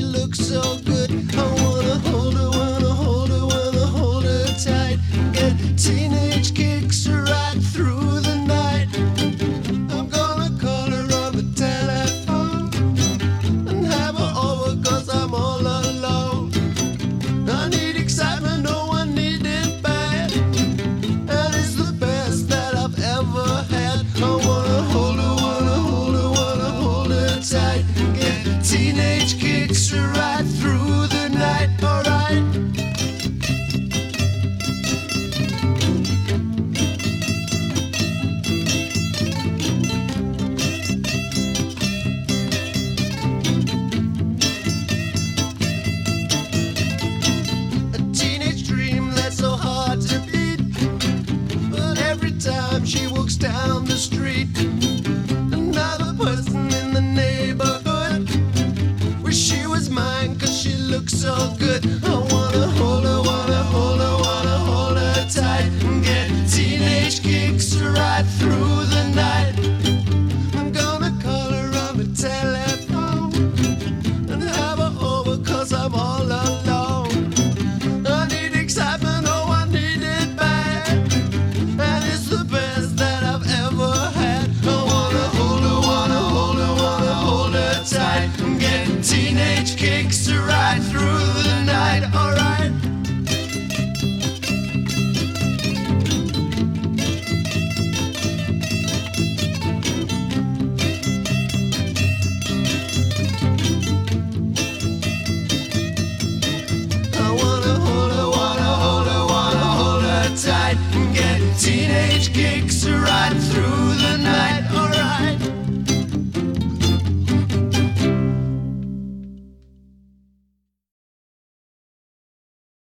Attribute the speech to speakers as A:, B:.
A: looks so good. I wanna hold her, wanna hold her, wanna hold her tight. Get teenage kicks right through the night. I'm gonna call her on the telephone and have her over 'cause I'm all alone. I need excitement, no one need it bad, and it's the best that I've ever had. I wanna hold her, wanna hold her, wanna hold her tight. Get teenage kicks right through the night, alright. A teenage dream that's so hard to beat, but every time she walks down the street, another person in the neighborhood wish she was mine 'cause she looks so good. I wanna hold her, wanna hold her, wanna hold her tight and get teenage kicks right through the night. I'm gonna call her on the telephone and have her over 'cause I'm all alone. I need excitement, oh I need it bad, and it's the best that I've ever had. I wanna hold her, wanna hold her, wanna hold her tight and get teenage kicks right through the night, alright. I wanna hold her, wanna hold her, wanna hold her tight and get teenage kicks